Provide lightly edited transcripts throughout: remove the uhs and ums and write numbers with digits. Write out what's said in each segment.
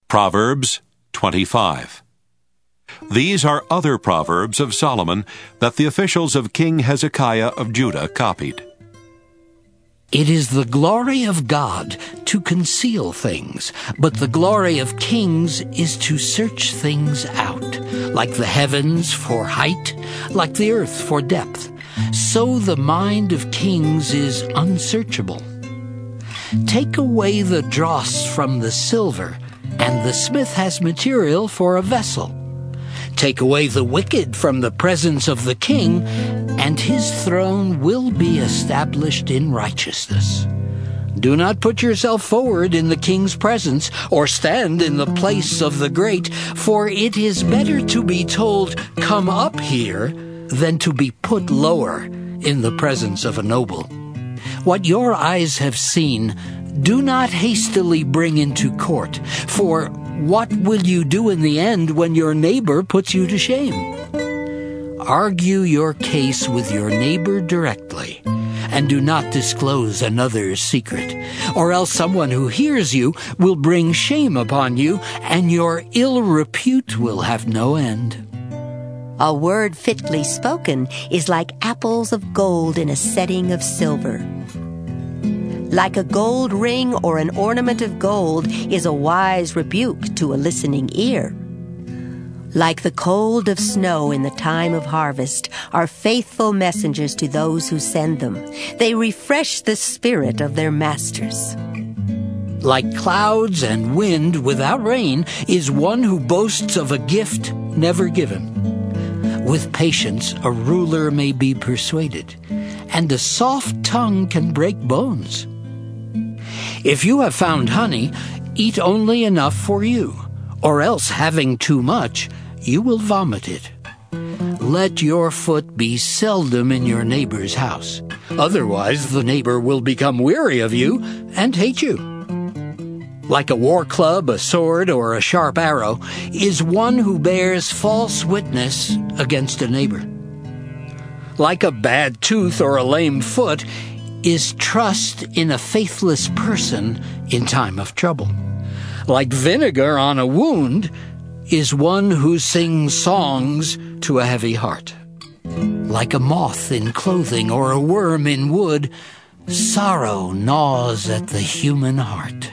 Proverbs 25. These are other proverbs of Solomon that the officials of King Hezekiah of Judah copied. It is the glory of God to conceal things, but the glory of kings is to search things out. Like the heavens for height, like the earth for depth, so the mind of kings is unsearchable. Take away the dross from the silver, and the smith has material for a vessel. Take away the wicked from the presence of the king, and his throne will be established in righteousness. Do not put yourself forward in the king's presence, or stand in the place of the great, for it is better to be told, "Come up here," than to be put lower in the presence of a noble. What your eyes have seen, do not hastily bring into court, for what will you do in the end when your neighbor puts you to shame? Argue your case with your neighbor directly, and do not disclose another's secret, or else someone who hears you will bring shame upon you, and your ill repute will have no end. A word fitly spoken is like apples of gold in a setting of silver. Like a gold ring or an ornament of gold is a wise rebuke to a listening ear. Like the cold of snow in the time of harvest are faithful messengers to those who send them. They refresh the spirit of their masters. Like clouds and wind without rain is one who boasts of a gift never given. With patience a ruler may be persuaded, and a soft tongue can break bones. If you have found honey, eat only enough for you, or else, having too much, you will vomit it. Let your foot be seldom in your neighbor's house. Otherwise, the neighbor will become weary of you and hate you. Like a war club, a sword, or a sharp arrow is one who bears false witness against a neighbor. Like a bad tooth or a lame foot is trust in a faithless person in time of trouble. Like vinegar on a wound is one who sings songs to a heavy heart. Like a moth in clothing or a worm in wood, sorrow gnaws at the human heart.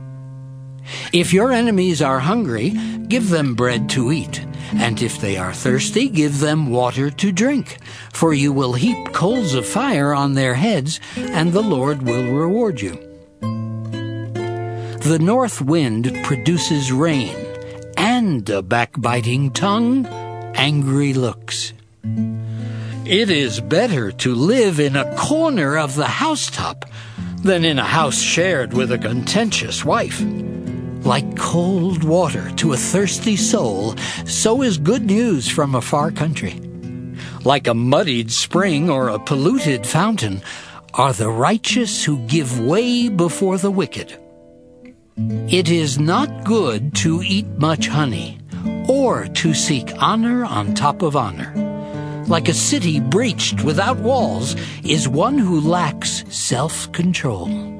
If your enemies are hungry, give them bread to eat, and if they are thirsty, give them water to drink. For you will heap coals of fire on their heads, and the Lord will reward you. The north wind produces rain, and a backbiting tongue, angry looks. It is better to live in a corner of the housetop than in a house shared with a contentious wife. Like cold water to a thirsty soul, so is good news from a far country. Like a muddied spring or a polluted fountain are the righteous who give way before the wicked. It is not good to eat much honey, or to seek honor on top of honor. Like a city breached without walls is one who lacks self-control.